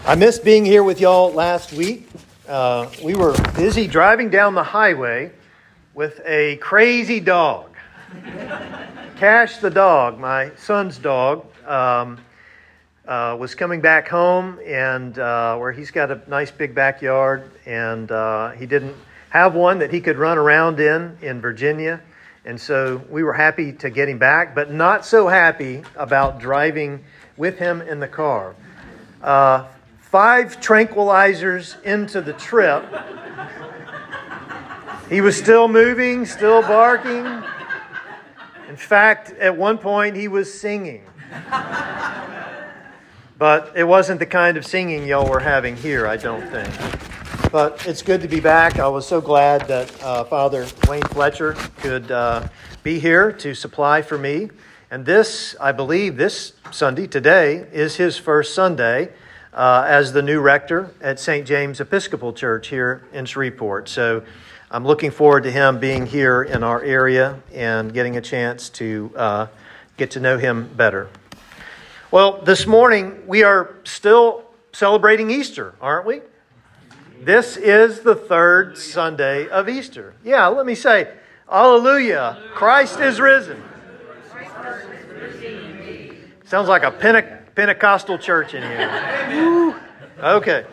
I missed being here with y'all last week. We were busy driving down the highway with a crazy dog. Cash the dog, my son's dog, was coming back home and where he's got a nice big backyard, and he didn't have one that he could run around in Virginia. And so we were happy to get him back, but not so happy about driving with him in the car. 5 tranquilizers into the trip. He was still moving, still barking. In fact, at one point he was singing. But it wasn't the kind of singing y'all were having here, I don't think. But it's good to be back. I was so glad that Father Wayne Fletcher could be here to supply for me. And this, I believe, this Sunday, today, is his first Sunday as the new rector at St. James Episcopal Church here in Shreveport. So I'm looking forward to him being here in our area and getting a chance to get to know him better. Well, this morning we are still celebrating Easter, aren't we? This is the third Sunday of Easter. Yeah, let me say, Alleluia, Christ is risen. Sounds like a Pentecostal church in here. Woo. Okay.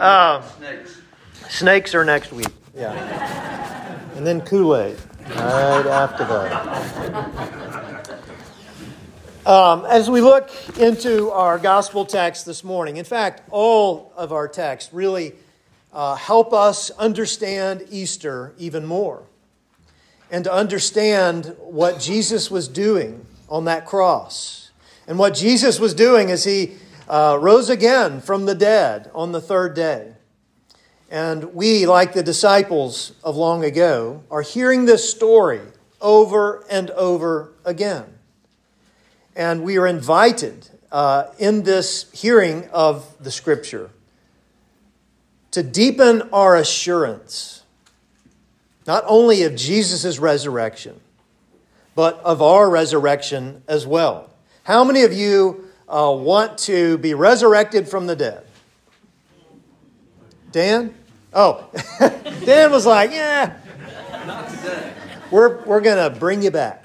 Snakes are next week. Yeah. And then Kool-Aid right after that. As we look into our gospel text this morning, in fact, all of our texts really help us understand Easter even more and to understand what Jesus was doing on that cross. And what Jesus was doing is he rose again from the dead on the third day. And we, like the disciples of long ago, are hearing this story over and over again. And we are invited in this hearing of the Scripture to deepen our assurance, not only of Jesus' resurrection, but of our resurrection as well. How many of you want to be resurrected from the dead? Dan? Oh, Dan was like, yeah. Not today. We're going to bring you back.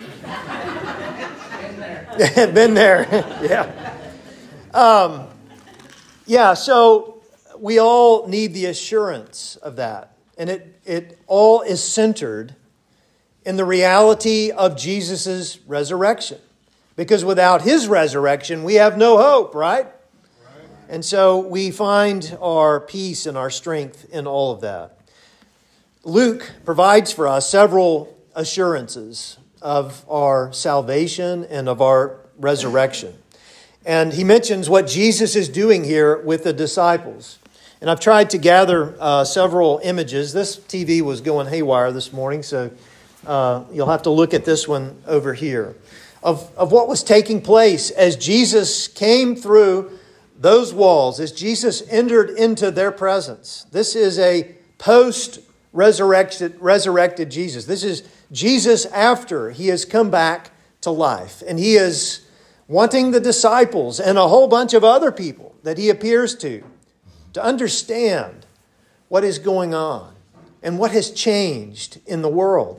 Been there. Yeah. Yeah, so we all need the assurance of that. And it all is centered in the reality of Jesus' resurrection. Because without his resurrection, we have no hope, right? And so we find our peace and our strength in all of that. Luke provides for us several assurances of our salvation and of our resurrection. And he mentions what Jesus is doing here with the disciples. And I've tried to gather several images. This TV was going haywire this morning, so you'll have to look at this one over here. Of what was taking place as Jesus came through those walls, as Jesus entered into their presence. This is a post-resurrected Jesus. This is Jesus after he has come back to life. And he is wanting the disciples and a whole bunch of other people that he appears to understand what is going on and what has changed in the world.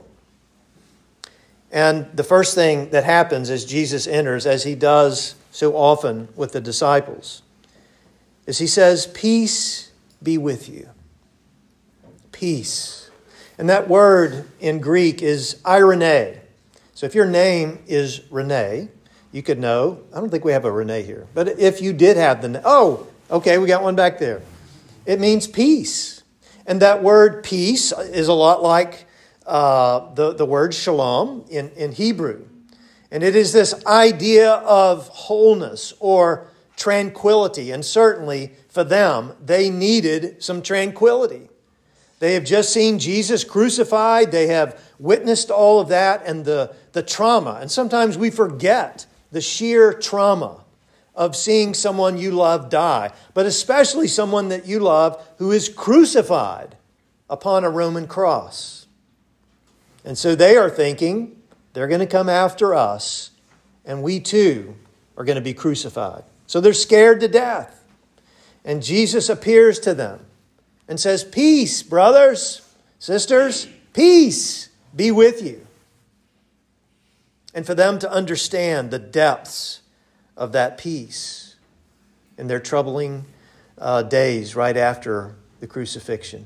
And the first thing that happens as Jesus enters, as he does so often with the disciples, is he says, "Peace be with you." Peace. And that word in Greek is irene. So if your name is Renee, you could know. I don't think we have a Renee here. But if you did have okay, we got one back there. It means peace. And that word peace is a lot like the word shalom in Hebrew. And it is this idea of wholeness or tranquility. And certainly for them, they needed some tranquility. They have just seen Jesus crucified. They have witnessed all of that and the trauma. And sometimes we forget the sheer trauma of seeing someone you love die, but especially someone that you love who is crucified upon a Roman cross. And so they are thinking they're going to come after us, and we too are going to be crucified. So they're scared to death. And Jesus appears to them and says, "Peace, brothers, sisters, peace be with you." And for them to understand the depths of that peace in their troubling days right after the crucifixion.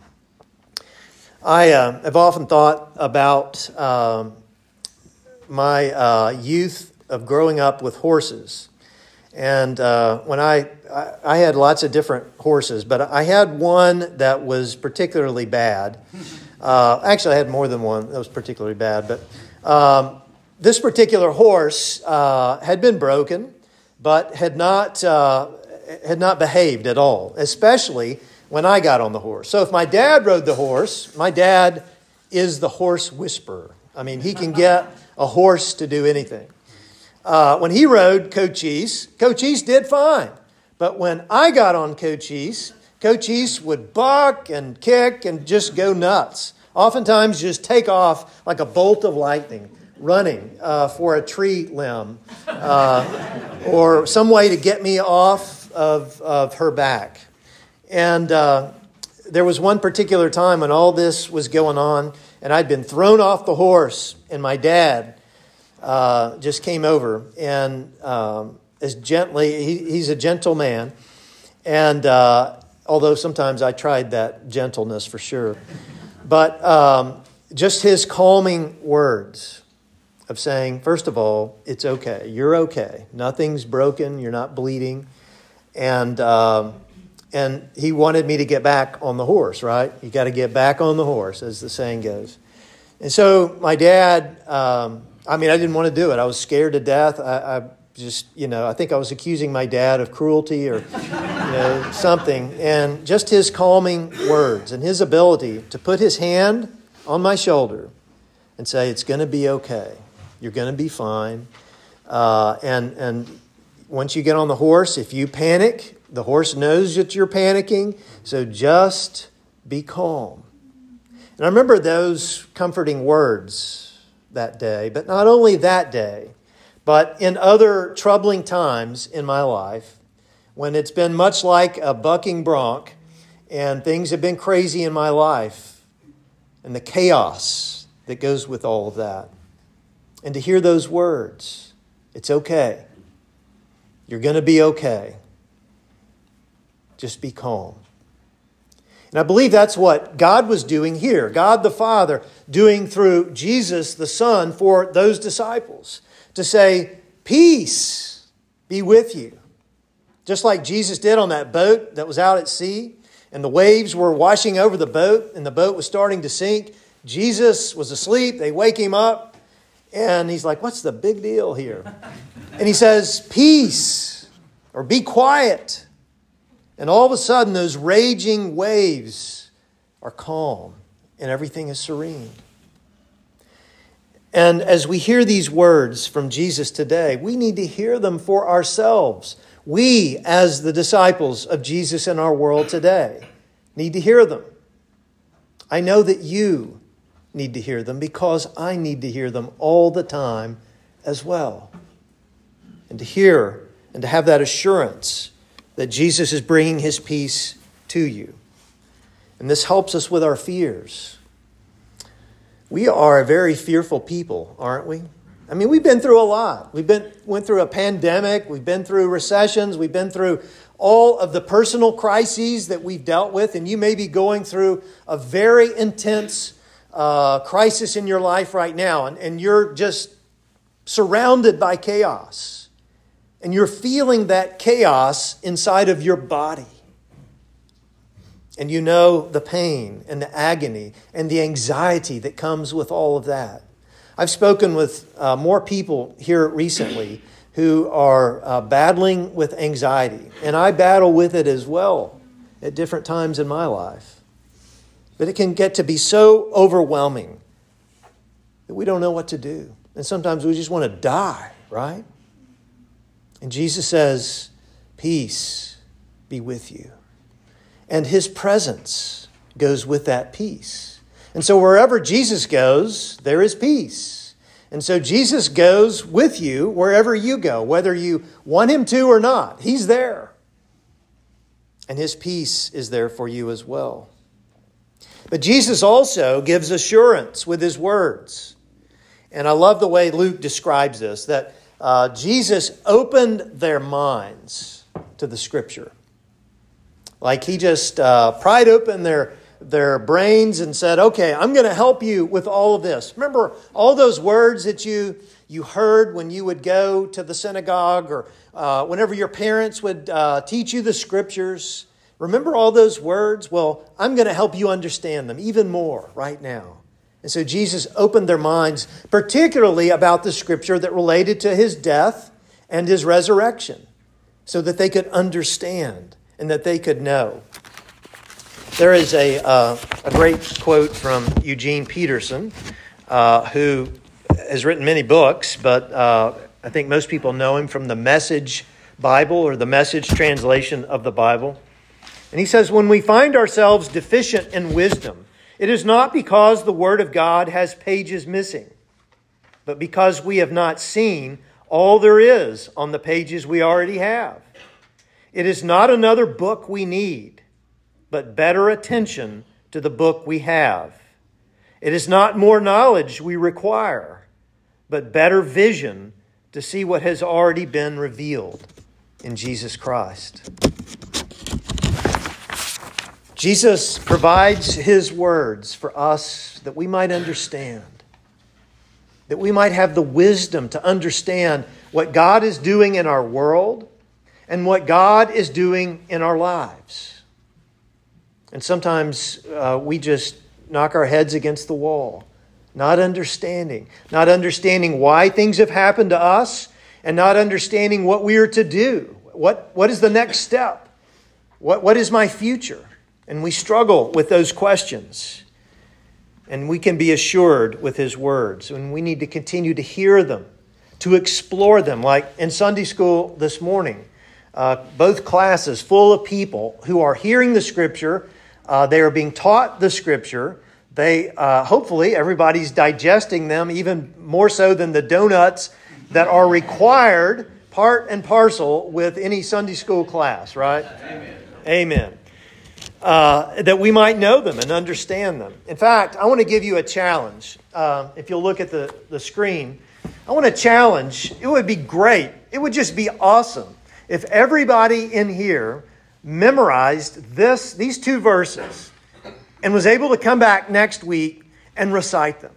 I have often thought about my youth of growing up with horses. And when I had lots of different horses, but I had one that was particularly bad. Actually, I had more than one that was particularly bad. But this particular horse had been broken, but had not behaved at all, especially when I got on the horse. So if my dad rode the horse, my dad is the horse whisperer. I mean, he can get a horse to do anything. When he rode Cochise did fine. But when I got on Cochise would buck and kick and just go nuts. Oftentimes just take off like a bolt of lightning, running for a tree limb or some way to get me off of her back. And there was one particular time when all this was going on, and I'd been thrown off the horse, and my dad just came over, and as gently, he's a gentle man, and although sometimes I tried that gentleness for sure, but just his calming words of saying, first of all, it's okay, you're okay, nothing's broken, you're not bleeding, and he wanted me to get back on the horse, right? You got to get back on the horse, as the saying goes. And so my dad, I didn't want to do it. I was scared to death. I just, I think I was accusing my dad of cruelty or something. And just his calming words and his ability to put his hand on my shoulder and say, it's going to be okay. You're going to be fine. And once you get on the horse, if you panic, the horse knows that you're panicking, so just be calm. And I remember those comforting words that day, but not only that day, but in other troubling times in my life, when it's been much like a bucking bronc and things have been crazy in my life and the chaos that goes with all of that. And to hear those words, it's okay. You're going to be okay. Just be calm. And I believe that's what God was doing here. God the Father doing through Jesus the Son for those disciples. To say, peace be with you. Just like Jesus did on that boat that was out at sea. And the waves were washing over the boat. And the boat was starting to sink. Jesus was asleep. They wake him up. And he's like, what's the big deal here? And he says, peace. Or be quiet. And all of a sudden, those raging waves are calm and everything is serene. And as we hear these words from Jesus today, we need to hear them for ourselves. We, as the disciples of Jesus in our world today, need to hear them. I know that you need to hear them because I need to hear them all the time as well. And to hear and to have that assurance that Jesus is bringing his peace to you. And this helps us with our fears. We are a very fearful people, aren't we? I mean, we've been through a lot. Went through a pandemic. We've been through recessions. We've been through all of the personal crises that we've dealt with. And you may be going through a very intense crisis in your life right now. And you're just surrounded by chaos. And you're feeling that chaos inside of your body. And you know the pain and the agony and the anxiety that comes with all of that. I've spoken with more people here recently who are battling with anxiety. And I battle with it as well at different times in my life. But it can get to be so overwhelming that we don't know what to do. And sometimes we just want to die, right? And Jesus says, peace be with you. And his presence goes with that peace. And so wherever Jesus goes, there is peace. And so Jesus goes with you wherever you go, whether you want him to or not. He's there. and his peace is there for you as well. But Jesus also gives assurance with his words. And I love the way Luke describes this, that Jesus opened their minds to the Scripture. Like he just pried open their brains and said, okay, I'm going to help you with all of this. Remember all those words that you heard when you would go to the synagogue or whenever your parents would teach you the Scriptures? Remember all those words? Well, I'm going to help you understand them even more right now. And so Jesus opened their minds, particularly about the Scripture that related to his death and his resurrection, so that they could understand and that they could know. There is a great quote from Eugene Peterson, who has written many books, but I think most people know him from the Message Bible or the Message translation of the Bible. And he says, when we find ourselves deficient in wisdom, it is not because the Word of God has pages missing, but because we have not seen all there is on the pages we already have. It is not another book we need, but better attention to the book we have. It is not more knowledge we require, but better vision to see what has already been revealed in Jesus Christ. Jesus provides his words for us that we might understand, that we might have the wisdom to understand what God is doing in our world and what God is doing in our lives. And sometimes we just knock our heads against the wall, not understanding why things have happened to us and not understanding what we are to do. What is the next step? What is my future? And we struggle with those questions. And we can be assured with his words. And we need to continue to hear them, to explore them. Like in Sunday school this morning, both classes full of people who are hearing the Scripture. They are being taught the Scripture. They hopefully everybody's digesting them even more so than the donuts that are required part and parcel with any Sunday school class, right? Amen. Amen. That we might know them and understand them. In fact, I want to give you a challenge. If you'll look at the screen, I want to challenge. It would be great. It would just be awesome if everybody in here memorized these two verses and was able to come back next week and recite them.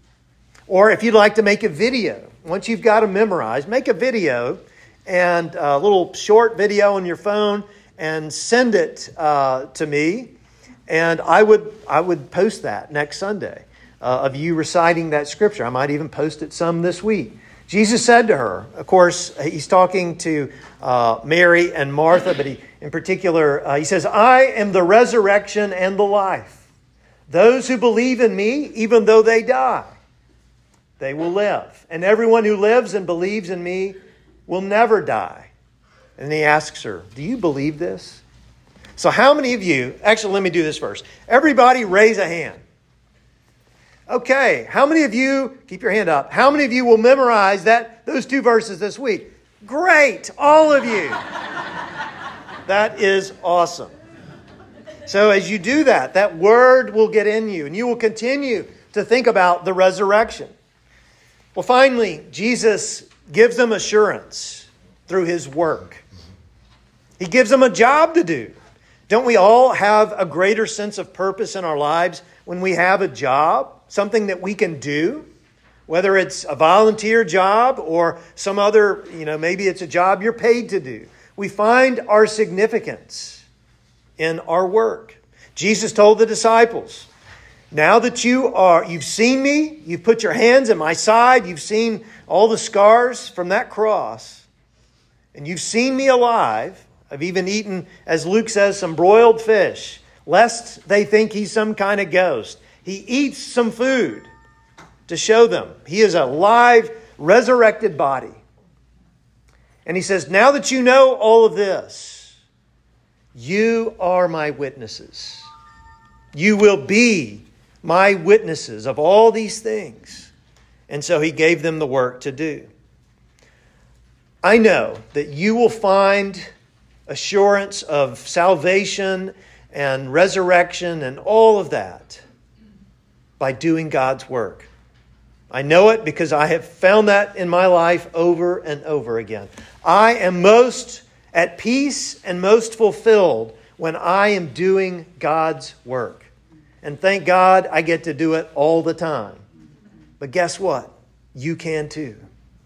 Or if you'd like to make a video, once you've got them memorized, make a video and a little short video on your phone and send it to me, and I would post that next Sunday of you reciting that Scripture. I might even post it some this week. Jesus said to her, of course, he's talking to Mary and Martha, but in particular, he says, I am the resurrection and the life. Those who believe in me, even though they die, they will live. And everyone who lives and believes in me will never die. And he asks her, do you believe this? So how many of you, actually let me do this first. Everybody raise a hand. Okay, how many of you, keep your hand up, how many of you will memorize those two verses this week? Great, all of you. That is awesome. So as you do that, that word will get in you and you will continue to think about the resurrection. Well, finally, Jesus gives them assurance through his work. He gives them a job to do. Don't we all have a greater sense of purpose in our lives when we have a job, something that we can do? Whether it's a volunteer job or some other, maybe it's a job you're paid to do. We find our significance in our work. Jesus told the disciples, now that you've seen me, you've put your hands in my side, you've seen all the scars from that cross, and you've seen me alive. I've even eaten, as Luke says, some broiled fish, lest they think he's some kind of ghost. He eats some food to show them he is a live, resurrected body. And he says, now that you know all of this, you are my witnesses. You will be my witnesses of all these things. And so he gave them the work to do. I know that you will find assurance of salvation and resurrection and all of that by doing God's work. I know it because I have found that in my life over and over again. I am most at peace and most fulfilled when I am doing God's work. And thank God I get to do it all the time. But guess what? You can too.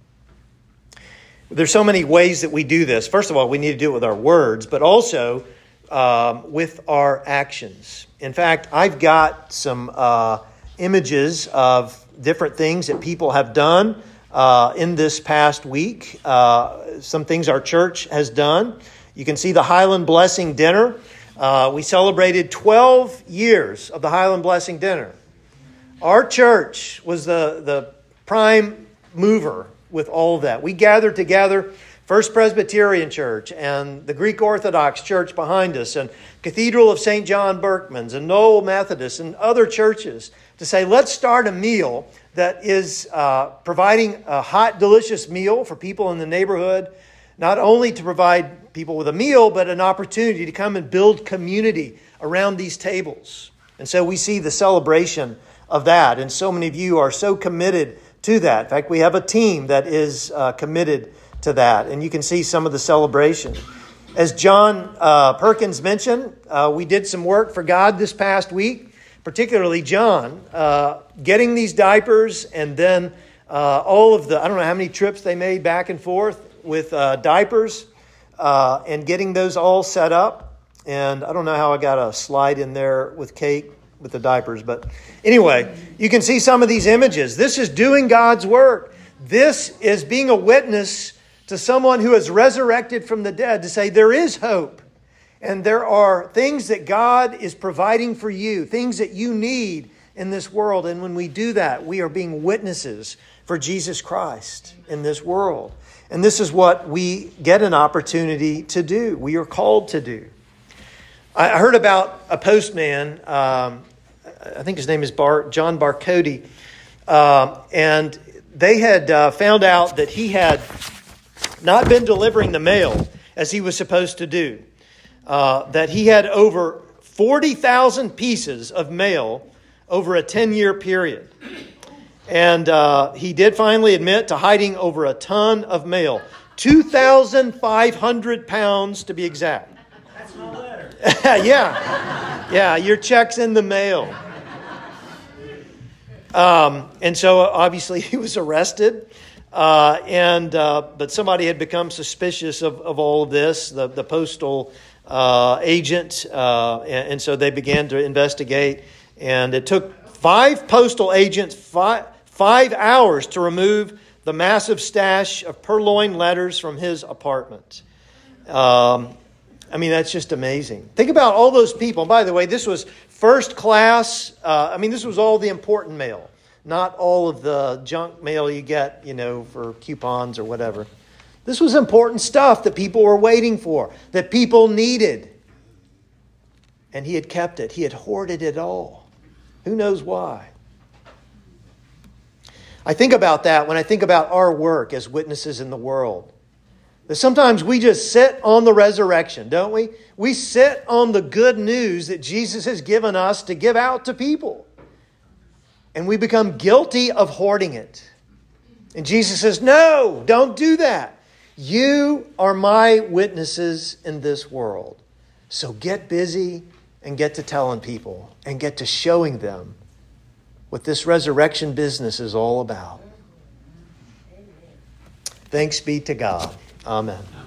There's so many ways that we do this. First of all, we need to do it with our words, but also with our actions. In fact, I've got some images of different things that people have done in this past week. Some things our church has done. You can see the Highland Blessing Dinner. We celebrated 12 years of the Highland Blessing Dinner. Our church was the prime mover with all of that. We gathered together, First Presbyterian Church and the Greek Orthodox Church behind us and Cathedral of St. John Berkman's and Knoll Methodist and other churches to say, let's start a meal that is providing a hot, delicious meal for people in the neighborhood, not only to provide people with a meal, but an opportunity to come and build community around these tables. And so we see the celebration of that. And so many of you are so committed to that. In fact, we have a team that is committed to that. And you can see some of the celebration. As John Perkins mentioned, we did some work for God this past week, particularly John, getting these diapers and then all of the, I don't know how many trips they made back and forth with diapers and getting those all set up. And I don't know how I got a slide in there with Kate with the diapers. But anyway, you can see some of these images. This is doing God's work. This is being a witness to someone who has resurrected from the dead to say there is hope. And there are things that God is providing for you, things that you need in this world. And when we do that, we are being witnesses for Jesus Christ in this world. And this is what we get an opportunity to do. We are called to do. I heard about a postman, I think his name is John Barcody, and they had found out that he had not been delivering the mail as he was supposed to do, that he had over 40,000 pieces of mail over a 10-year period. And he did finally admit to hiding over a ton of mail, 2,500 pounds to be exact. That's my letter. Yeah, your check's in the mail. And so obviously he was arrested, but somebody had become suspicious of all of this, the postal agent, and so they began to investigate. And it took 5 postal agents 5 hours to remove the massive stash of purloined letters from his apartment. I mean, that's just amazing. Think about all those people. And by the way, this was first class. This was all the important mail, not all of the junk mail you get, for coupons or whatever. This was important stuff that people were waiting for, that people needed. And he had kept it. He had hoarded it all. Who knows why? I think about that when I think about our work as witnesses in the world. That sometimes we just sit on the resurrection, don't we? We sit on the good news that Jesus has given us to give out to people. And we become guilty of hoarding it. And Jesus says, no, don't do that. You are my witnesses in this world. So get busy and get to telling people and get to showing them what this resurrection business is all about. Thanks be to God. Amen.